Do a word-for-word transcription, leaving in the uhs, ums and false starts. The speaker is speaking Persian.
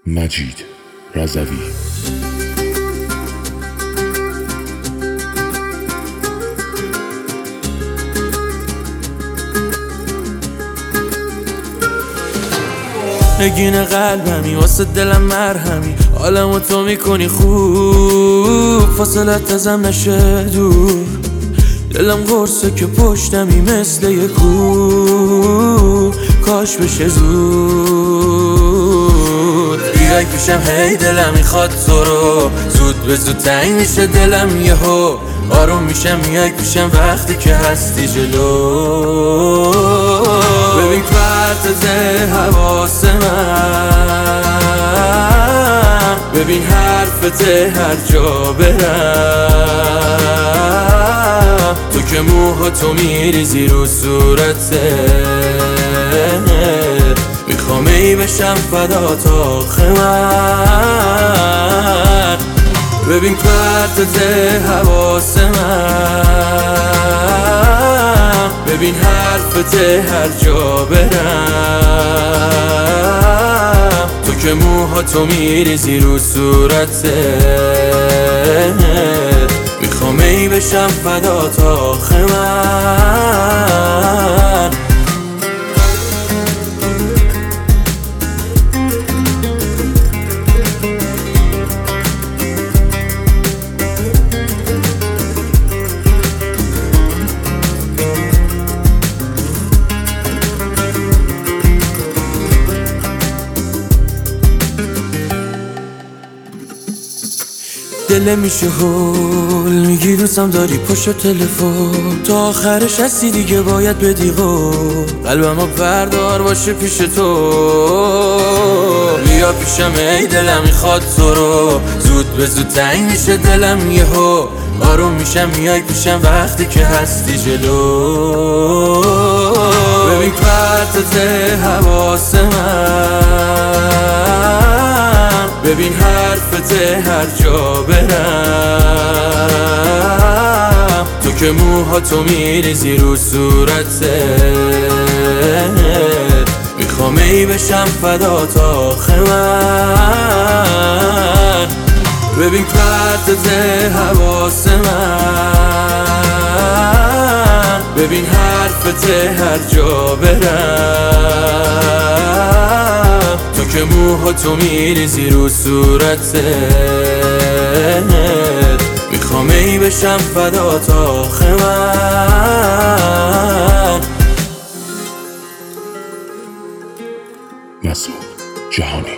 مجید رضوی. نگین قلبمی واسه دلم مرهمی، حالمو تو میکنی خوب، فاصلت ازم نشه دور. دلم قرصه که پشتمی مثل یه کوه، کاش بشه زود. بیای پیشم هی دلم میخواد تو رو، زود به زود تنگ میشه دلم یهو. آروم میشم میای پیشم وقتی که هستی جلو. ببین پرتت حواس من، ببین حرفت هر جا برم. تو که موها تو میریزی رو صورته، میخوام ای بشم فدات آخه من. ببین پرتت حواس من، ببین حرفت هر جا برم. تو که موها تو میریزی رو صورته، میخوام ای بشم فدات آخه من. دل میشه هول، میگی دوستم داری پشت تلفن، تا آخرش هستی دیگه باید بدی قول. قلبمو بردار باشه پیش تو، بیا پیشم ای دلم میخواد تو رو، زود به زود تنگ میشه دلم یهو. آروم میشم میای پیشم وقتی که هستی جلو. ببین پرتت حواس من، ببین حرفت هر جا برم. تو که موها تو میریزی رو صورته، میخوام ای بشم فدات آخه من. ببین پرتت حواس من، ببین حرفت هر جا برم. تو که موها تو میریزی رو صورته، میخوام ای بشم فدات آخه من. مسعود جهانی.